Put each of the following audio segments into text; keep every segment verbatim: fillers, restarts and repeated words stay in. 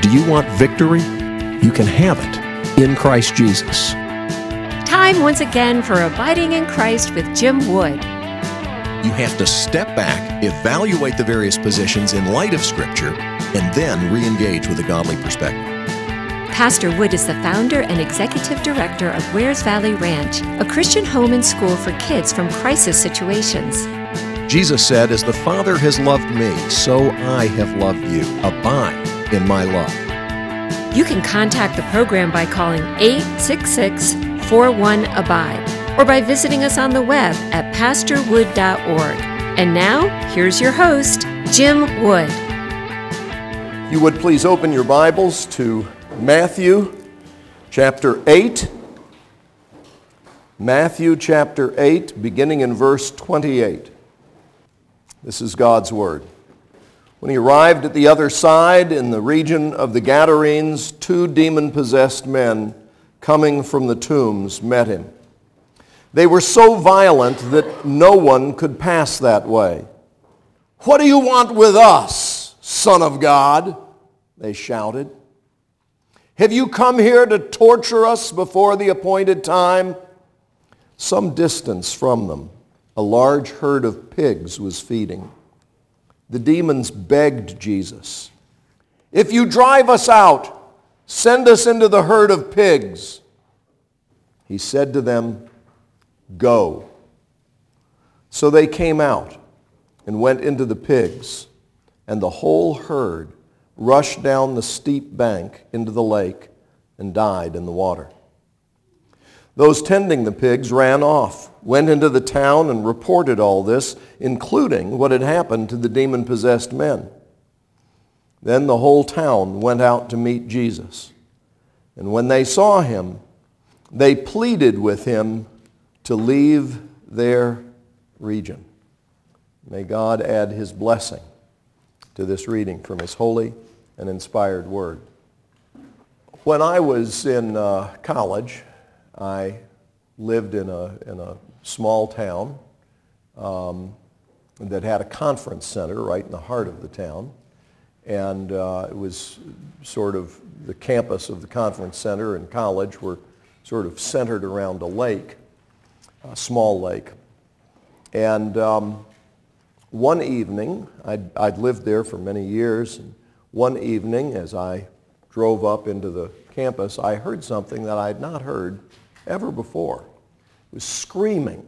Do you want victory? You can have it in Christ Jesus. Time once again for Abiding in Christ with Jim Wood. You have to step back, evaluate the various positions in light of Scripture, and then re-engage with a godly perspective. Pastor Wood is the founder and executive director of Wares Valley Ranch, a Christian home and school for kids from crisis situations. Jesus said, "As the Father has loved me, so I have loved you. Abide in my love." You can contact the program by calling eight six six, four one, abide or by visiting us on the web at pastor wood dot org. And now, here's your host, Jim Wood. You would please open your Bibles to Matthew chapter eight. Matthew chapter eight, beginning in verse twenty-eight. This is God's Word. When he arrived at the other side in the region of the Gadarenes, two demon-possessed men coming from the tombs met him. They were so violent that no one could pass that way. "What do you want with us, Son of God?" they shouted. "Have you come here to torture us before the appointed time?" Some distance from them, a large herd of pigs was feeding. The demons begged Jesus, "If you drive us out, send us into the herd of pigs." He said to them, "Go." So they came out and went into the pigs, and the whole herd rushed down the steep bank into the lake and died in the water. Those tending the pigs ran off, went into the town and reported all this, including what had happened to the demon-possessed men. Then the whole town went out to meet Jesus. And when they saw him, they pleaded with him to leave their region. May God add his blessing to this reading from his holy and inspired word. When I was in uh, college, I lived in a, in a small town um, that had a conference center right in the heart of the town. And uh, it was sort of the campus of the conference center and college were sort of centered around a lake, a small lake. And um, one evening, I'd, I'd lived there for many years, and one evening as I drove up into the campus, I heard something that I had not heard ever before. It was screaming.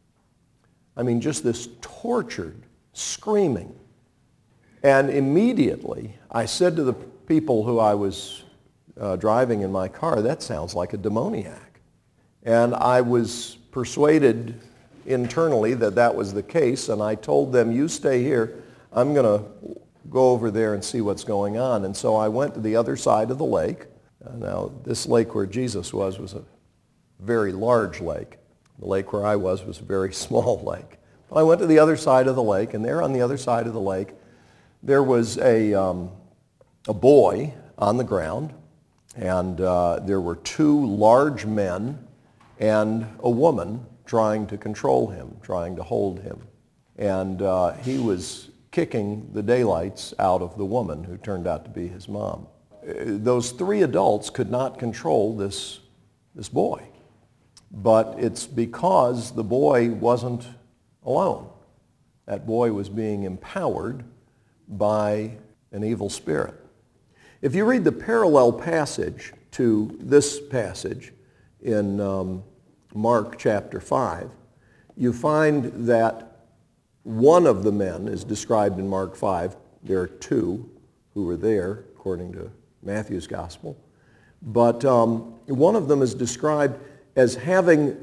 I mean, just this tortured screaming. And immediately, I said to the people who I was uh, driving in my car, "That sounds like a demoniac." And I was persuaded internally that that was the case, and I told them, "You stay here. I'm going to go over there and see what's going on." And so I went to the other side of the lake. Uh, now, this lake where Jesus was was a very large lake. The lake where I was was a very small lake. But I went to the other side of the lake, and there on the other side of the lake, there was a, um, a boy on the ground, and uh, there were two large men and a woman trying to control him, trying to hold him. And uh, he was kicking the daylights out of the woman who turned out to be his mom. Uh, those three adults could not control this, this boy. But it's because the boy wasn't alone. That boy was being empowered by an evil spirit. If you read the parallel passage to this passage in um, Mark chapter five, you find that one of the men is described in Mark five. There are two who were there, according to Matthew's gospel. But um, one of them is described as having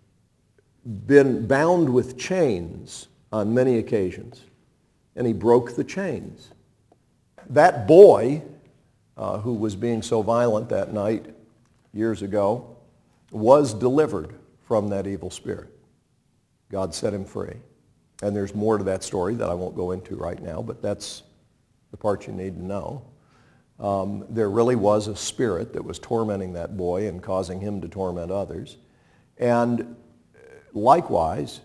been bound with chains on many occasions, and he broke the chains. That boy, uh, who was being so violent that night years ago, was delivered from that evil spirit. God set him free. And there's more to that story that I won't go into right now, but that's the part you need to know. Um, there really was a spirit that was tormenting that boy and causing him to torment others. And likewise,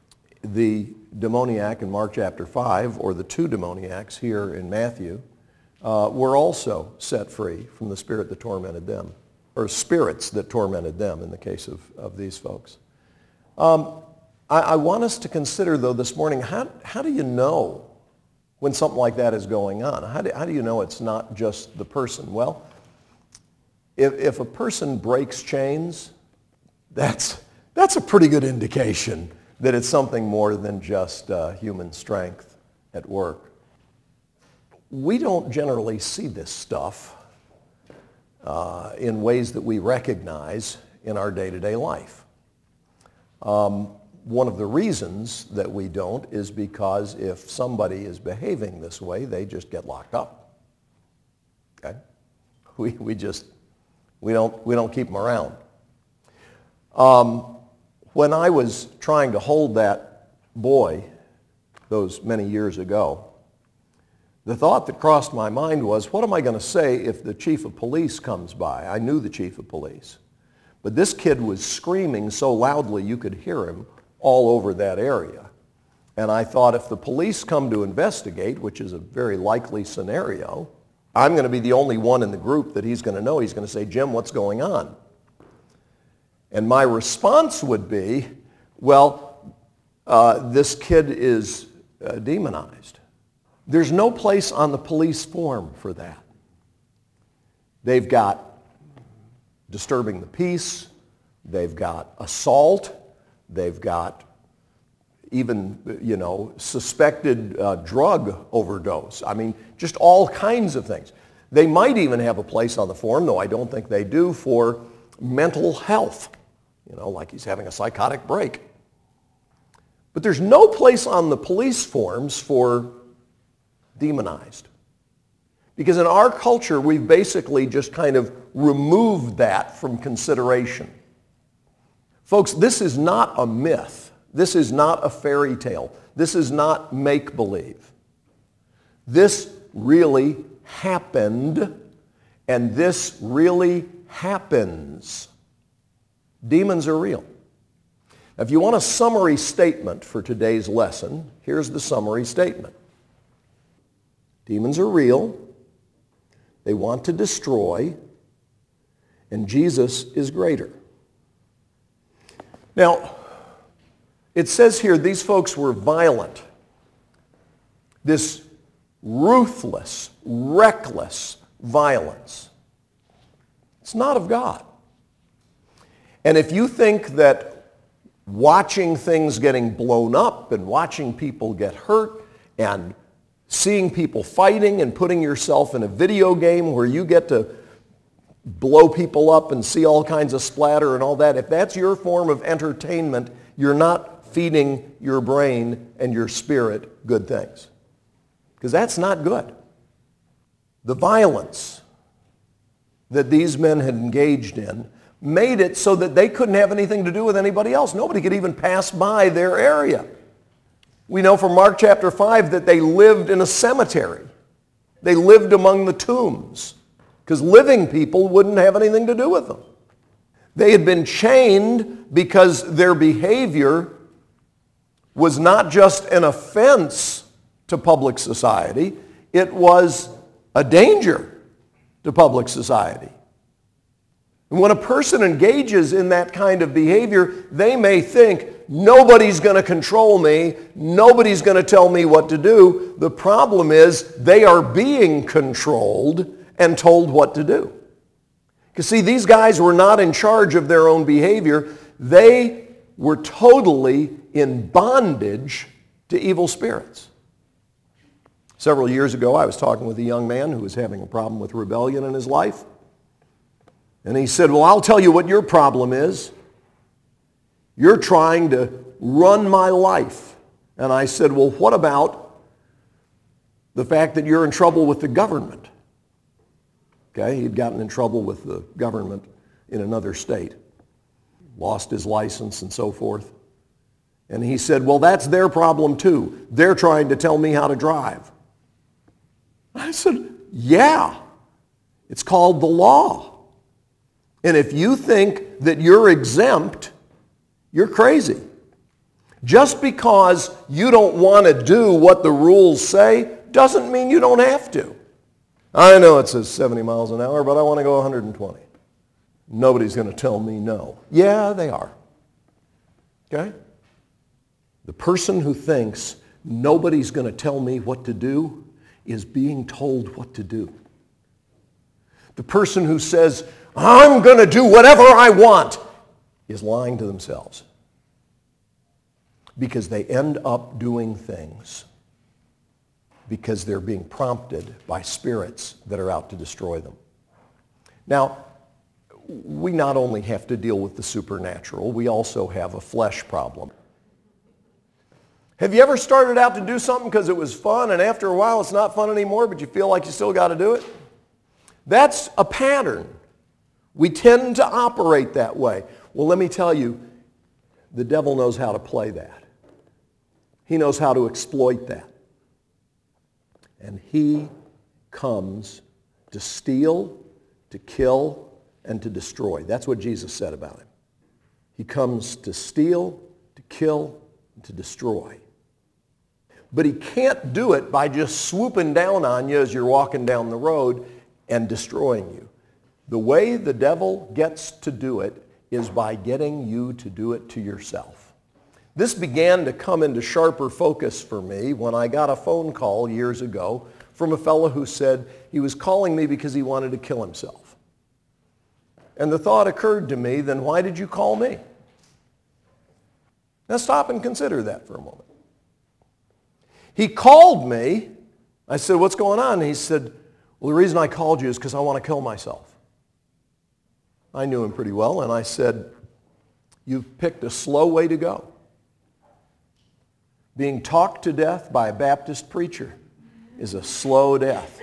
the demoniac in Mark chapter five, or the two demoniacs here in Matthew, uh, were also set free from the spirit that tormented them, or spirits that tormented them in the case of, of these folks. Um, I, I want us to consider, though, this morning, how, how do you know when something like that is going on? How do, how do you know it's not just the person? Well, if, if a person breaks chains, that's, that's a pretty good indication that it's something more than just uh, human strength at work. We don't generally see this stuff uh, in ways that we recognize in our day-to-day life. Um, one of the reasons that we don't is because if somebody is behaving this way, they just get locked up. Okay? We, we just, we don't, we don't keep them around. Um, when I was trying to hold that boy those many years ago, the thought that crossed my mind was, what am I going to say if the chief of police comes by? I knew the chief of police. But this kid was screaming so loudly you could hear him all over that area. And I thought, if the police come to investigate, which is a very likely scenario, I'm going to be the only one in the group that he's going to know. He's going to say, Jim, what's going on? And my response would be, well, uh, this kid is uh, demonized. There's no place on the police form for that. They've got disturbing the peace, they've got assault, they've got even, you know, suspected uh, drug overdose. I mean, just all kinds of things. They might even have a place on the form, though I don't think they do, for mental health. You know, like he's having a psychotic break. But there's no place on the police forms for demonized. Because in our culture, we've basically just kind of removed that from consideration. Folks, this is not a myth. This is not a fairy tale. This is not make-believe. This really happened, and this really happens. Demons are real. Now, if you want a summary statement for today's lesson, here's the summary statement. Demons are real. They want to destroy, and Jesus is greater. Now, it says here these folks were violent. This ruthless, reckless violence. It's not of God. And if you think that watching things getting blown up and watching people get hurt and seeing people fighting and putting yourself in a video game where you get to blow people up and see all kinds of splatter and all that, if that's your form of entertainment, you're not feeding your brain and your spirit good things. Because that's not good. The violence that these men had engaged in made it so that they couldn't have anything to do with anybody else. Nobody could even pass by their area. We know from Mark chapter five that they lived in a cemetery. They lived among the tombs because living people wouldn't have anything to do with them. They had been chained because their behavior was not just an offense to public society, it was a danger to public society. And when a person engages in that kind of behavior, they may think, nobody's going to control me, nobody's going to tell me what to do. The problem is they are being controlled and told what to do. Because see, these guys were not in charge of their own behavior. They were totally in bondage to evil spirits. Several years ago, I was talking with a young man who was having a problem with rebellion in his life. And he said, well, I'll tell you what your problem is. You're trying to run my life. And I said, well, what about the fact that you're in trouble with the government? Okay, he'd gotten in trouble with the government in another state, lost his license and so forth. And he said, well, that's their problem too. They're trying to tell me how to drive. I said, yeah, it's called the law. And if you think that you're exempt, you're crazy. Just because you don't want to do what the rules say doesn't mean you don't have to. I know it says seventy miles an hour, but I want to go one hundred twenty. Nobody's going to tell me no. Yeah, they are. Okay? The person who thinks nobody's going to tell me what to do is being told what to do. The person who says, I'm going to do whatever I want, is lying to themselves. Because they end up doing things because they're being prompted by spirits that are out to destroy them. Now, we not only have to deal with the supernatural, we also have a flesh problem. Have you ever started out to do something because it was fun and after a while it's not fun anymore, but you feel like you still got to do it? That's a pattern. We tend to operate that way. Well, let me tell you, the devil knows how to play that. He knows how to exploit that. And he comes to steal, to kill, and to destroy. That's what Jesus said about him. He comes to steal, to kill, and to destroy. But he can't do it by just swooping down on you as you're walking down the road and destroying you. The way the devil gets to do it is by getting you to do it to yourself. This began to come into sharper focus for me when I got a phone call years ago from a fellow who said he was calling me because he wanted to kill himself. And the thought occurred to me, then why did you call me? Now stop and consider that for a moment. He called me. I said, what's going on? And he said, well, the reason I called you is because I want to kill myself. I knew him pretty well, and I said, you've picked a slow way to go. Being talked to death by a Baptist preacher is a slow death.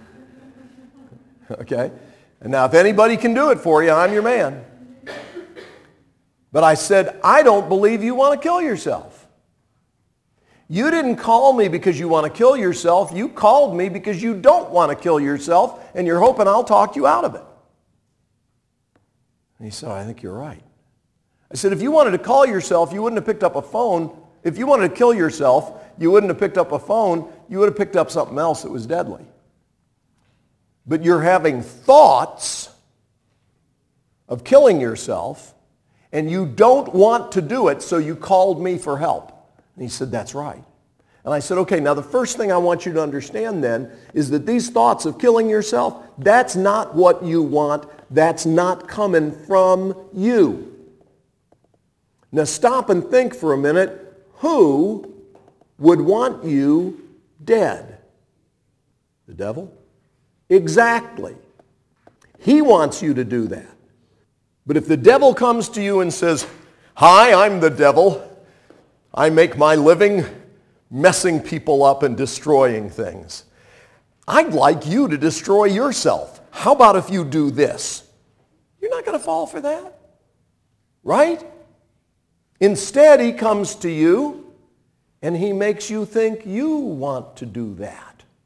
Okay? And now if anybody can do it for you, I'm your man. But I said, I don't believe you want to kill yourself. You didn't call me because you want to kill yourself. You called me because you don't want to kill yourself, and you're hoping I'll talk you out of it. And he said, I think you're right. I said, if you wanted to call yourself, you wouldn't have picked up a phone. If you wanted to kill yourself, you wouldn't have picked up a phone. You would have picked up something else that was deadly. But you're having thoughts of killing yourself, and you don't want to do it, so you called me for help. And he said, that's right. And I said, okay, now the first thing I want you to understand then is that these thoughts of killing yourself, that's not what you want. That's not coming from you. Now stop and think for a minute. Who would want you dead? The devil? Exactly. He wants you to do that. But if the devil comes to you and says, hi, I'm the devil. I make my living messing people up and destroying things. I'd like you to destroy yourself. How about if you do this? You're not going to fall for that. Right? Instead, he comes to you and he makes you think you want to do that.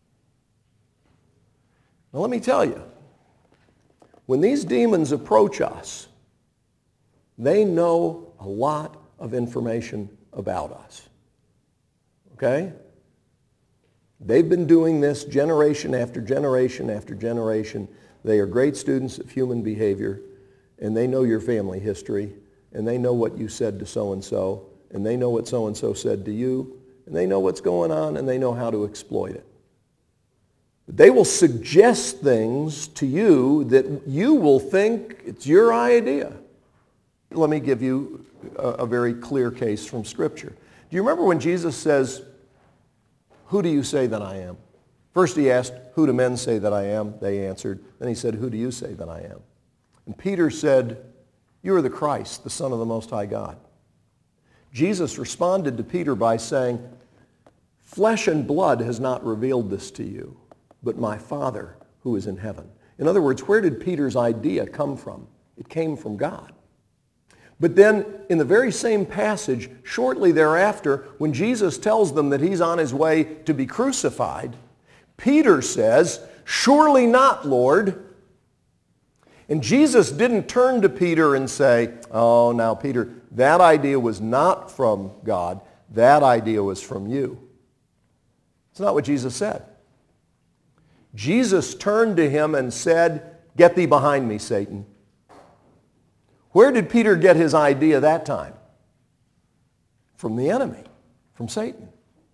Now let me tell you, when these demons approach us, they know a lot of information about us. Okay? They've been doing this generation after generation after generation. They are great students of human behavior, and they know your family history, and they know what you said to so-and-so, and they know what so-and-so said to you, and they know what's going on, and they know how to exploit it. They will suggest things to you that you will think it's your idea. Let me give you a, a very clear case from Scripture. Do you remember when Jesus says, who do you say that I am? First he asked, who do men say that I am? They answered. Then he said, who do you say that I am? And Peter said, you are the Christ, the Son of the Most High God. Jesus responded to Peter by saying, flesh and blood has not revealed this to you, but my Father who is in heaven. In other words, where did Peter's idea come from? It came from God. But then in the very same passage, shortly thereafter, when Jesus tells them that he's on his way to be crucified, Peter says, surely not, Lord. And Jesus didn't turn to Peter and say, oh, now, Peter, that idea was not from God. That idea was from you. It's not what Jesus said. Jesus turned to him and said, "Get thee behind me, Satan." Where did Peter get his idea that time? From the enemy, from Satan.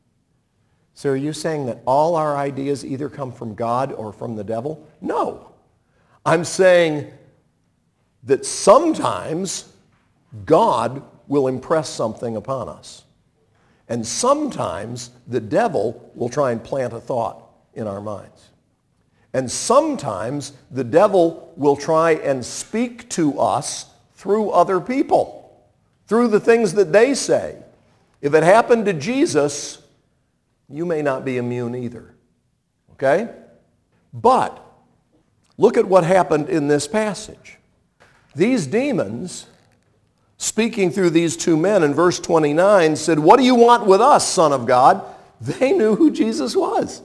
So are you saying that all our ideas either come from God or from the devil? No. I'm saying that sometimes God will impress something upon us. And sometimes the devil will try and plant a thought in our minds. And sometimes the devil will try and speak to us through other people, through the things that they say. If it happened to Jesus, you may not be immune either. Okay? But look at what happened in this passage. These demons, speaking through these two men in verse twenty-nine, said, "What do you want with us, Son of God?" They knew who Jesus was.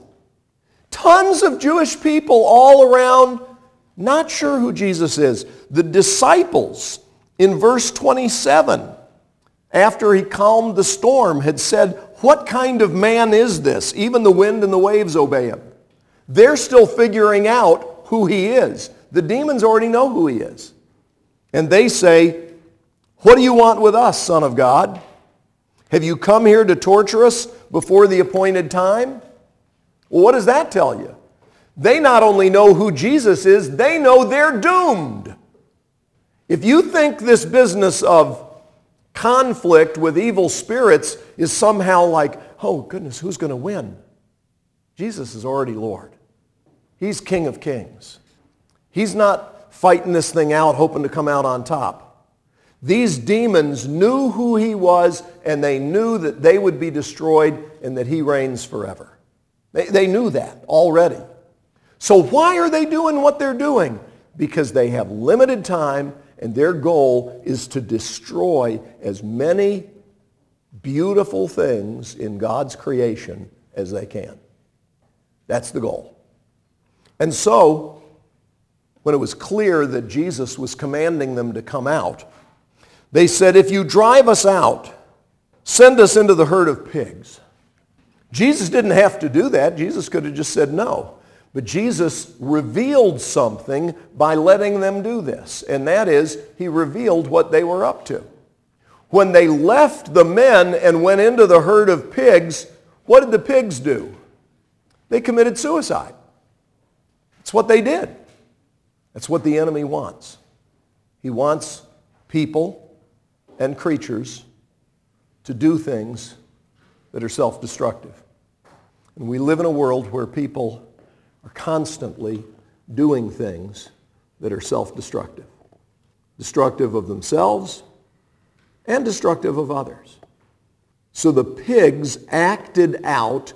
Tons of Jewish people all around, not sure who Jesus is. The disciples in verse twenty-seven, after he calmed the storm, had said, "What kind of man is this? Even the wind and the waves obey him." They're still figuring out who he is. The demons already know who he is. And they say, "What do you want with us, Son of God? Have you come here to torture us before the appointed time?" Well, what does that tell you? They not only know who Jesus is, they know they're doomed. If you think this business of conflict with evil spirits is somehow like, oh goodness, who's going to win? Jesus is already Lord. He's King of Kings. He's not fighting this thing out, hoping to come out on top. These demons knew who he was, and they knew that they would be destroyed and that he reigns forever. They, they knew that already. So why are they doing what they're doing? Because they have limited time, and their goal is to destroy as many beautiful things in God's creation as they can. That's the goal. And so, when it was clear that Jesus was commanding them to come out, they said, "If you drive us out, send us into the herd of pigs." Jesus didn't have to do that. Jesus could have just said no. But Jesus revealed something by letting them do this. And that is, he revealed what they were up to. When they left the men and went into the herd of pigs, what did the pigs do? They committed suicide. That's what they did. That's what the enemy wants. He wants people and creatures to do things that are self-destructive. And we live in a world where people are constantly doing things that are self-destructive. Destructive of themselves and destructive of others. So the pigs acted out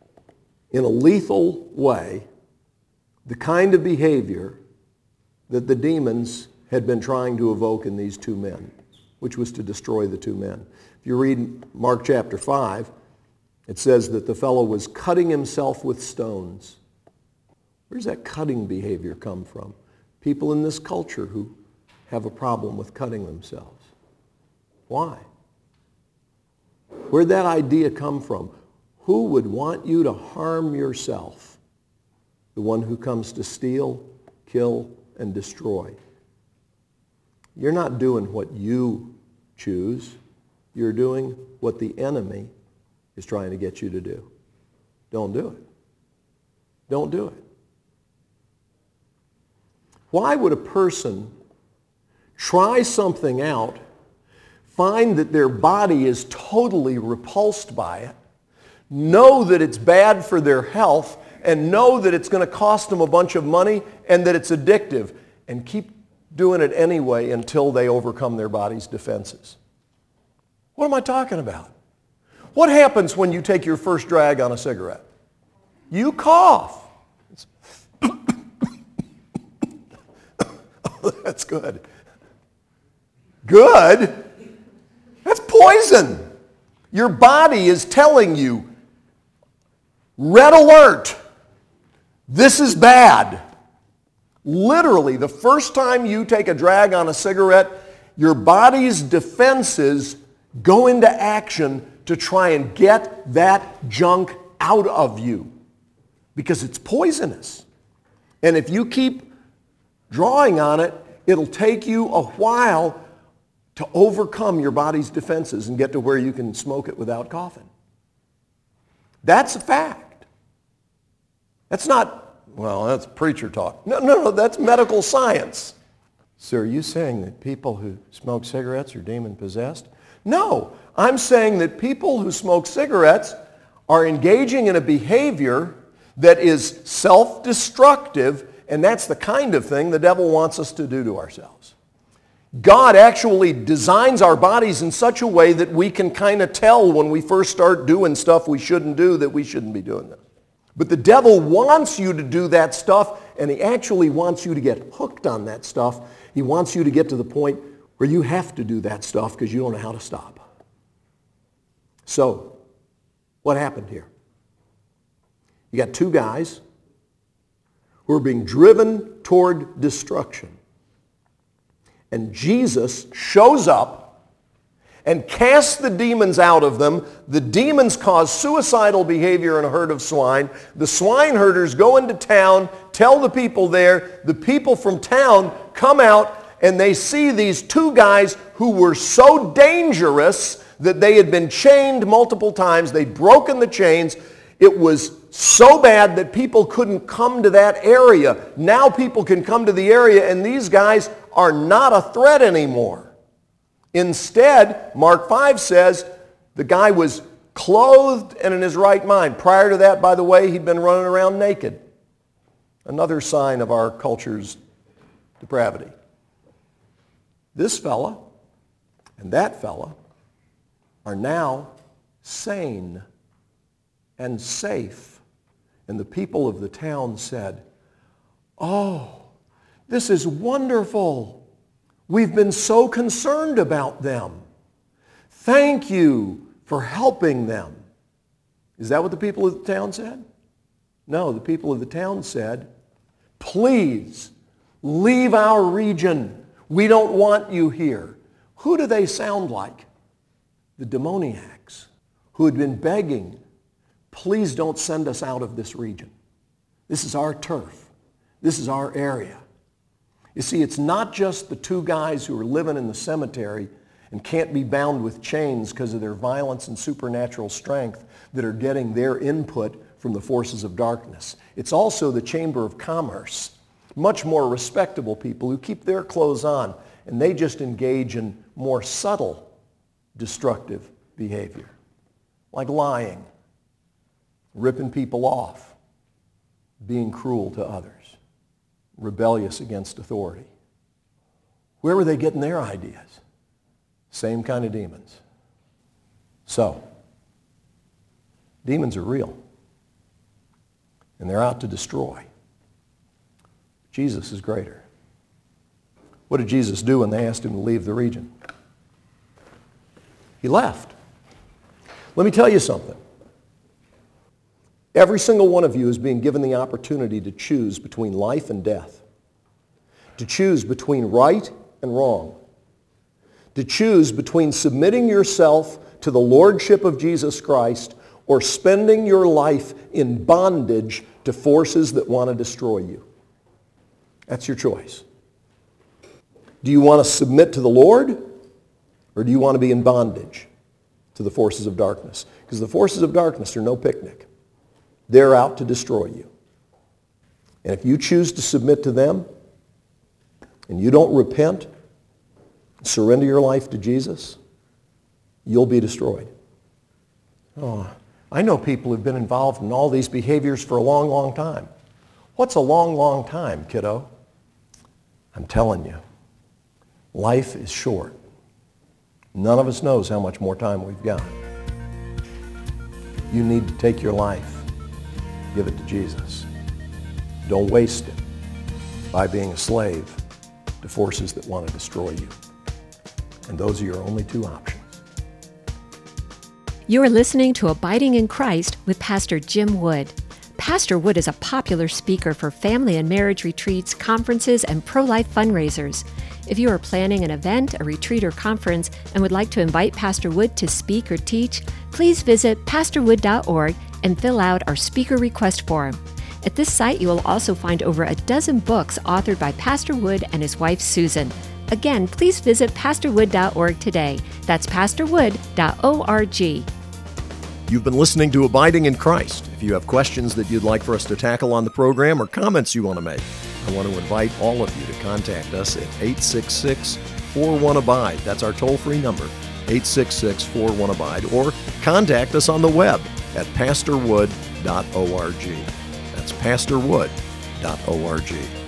in a lethal way the kind of behavior that the demons had been trying to evoke in these two men, which was to destroy the two men. If you read Mark chapter five, it says that the fellow was cutting himself with stones. Where does that cutting behavior come from? People in this culture who have a problem with cutting themselves. Why? Where'd that idea come from? Who would want you to harm yourself? The one who comes to steal, kill, and destroy. You're not doing what you choose. You're doing what the enemy is trying to get you to do. Don't do it. Don't do it. Why would a person try something out, find that their body is totally repulsed by it, know that it's bad for their health, and know that it's going to cost them a bunch of money and that it's addictive, and keep doing it anyway until they overcome their body's defenses? What am I talking about? What happens when you take your first drag on a cigarette? You cough. That's good. Good? That's poison. Your body is telling you, red alert, this is bad. Literally, the first time you take a drag on a cigarette, your body's defenses go into action to try and get that junk out of you because it's poisonous. And if you keep drawing on it, it'll take you a while to overcome your body's defenses and get to where you can smoke it without coughing. That's a fact. That's not, well, that's preacher talk. No, no, no, that's medical science. So are you saying that people who smoke cigarettes are demon-possessed? No, I'm saying that people who smoke cigarettes are engaging in a behavior that is self-destructive, and that's the kind of thing the devil wants us to do to ourselves. God actually designs our bodies in such a way that we can kind of tell when we first start doing stuff we shouldn't do that we shouldn't be doing this. But the devil wants you to do that stuff, and he actually wants you to get hooked on that stuff. He wants you to get to the point where you have to do that stuff because you don't know how to stop. So, what happened here? You got two guys who are being driven toward destruction. And Jesus shows up and casts the demons out of them. The demons cause suicidal behavior in a herd of swine. The swine herders go into town, tell the people there. The people from town come out and they see these two guys who were so dangerous that they had been chained multiple times. They'd broken the chains. It was so bad that people couldn't come to that area. Now people can come to the area, and these guys are not a threat anymore. Instead, Mark five says the guy was clothed and in his right mind. Prior to that, by the way, he'd been running around naked. Another sign of our culture's depravity. This fella and that fella are now sane and safe. And the people of the town said, "Oh, this is wonderful. We've been so concerned about them. Thank you for helping them." Is that what the people of the town said? No, the people of the town said, "Please leave our region. We don't want you here." Who do they sound like? The demoniacs who had been begging, "Please don't send us out of this region. This is our turf. This is our area." You see, it's not just the two guys who are living in the cemetery and can't be bound with chains because of their violence and supernatural strength that are getting their input from the forces of darkness. It's also the Chamber of Commerce, much more respectable people who keep their clothes on, and they just engage in more subtle destructive behavior, like lying, ripping people off, being cruel to others, rebellious against authority. Where were they getting their ideas? Same kind of demons. So, demons are real, and they're out to destroy. Jesus is greater. What did Jesus do when they asked him to leave the region? He left. Let me tell you something. Every single one of you is being given the opportunity to choose between life and death, to choose between right and wrong, to choose between submitting yourself to the lordship of Jesus Christ or spending your life in bondage to forces that want to destroy you. That's your choice. Do you want to submit to the Lord, or do you want to be in bondage to the forces of darkness? Because the forces of darkness are no picnic. They're out to destroy you. And if you choose to submit to them, and you don't repent, surrender your life to Jesus, you'll be destroyed. Oh, I know people who've been involved in all these behaviors for a long, long time. What's a long, long time, kiddo? I'm telling you, life is short. None of us knows how much more time we've got. You need to take your life, give it to Jesus. Don't waste it by being a slave to forces that want to destroy you. And those are your only two options. You are listening to Abiding in Christ with Pastor Jim Wood. Pastor Wood is a popular speaker for family and marriage retreats, conferences, and pro-life fundraisers. If you are planning an event, a retreat, or conference and would like to invite Pastor Wood to speak or teach, please visit pastor wood dot org and fill out our speaker request form. At this site, you will also find over a dozen books authored by Pastor Wood and his wife, Susan. Again, please visit pastor wood dot org today. That's pastor wood dot org. You've been listening to Abiding in Christ. If you have questions that you'd like for us to tackle on the program or comments you want to make, I want to invite all of you to contact us at eight six six, four one, abide. That's our toll-free number, eight six six, four one, abide. Or contact us on the web at pastor wood dot org. That's pastor wood dot org.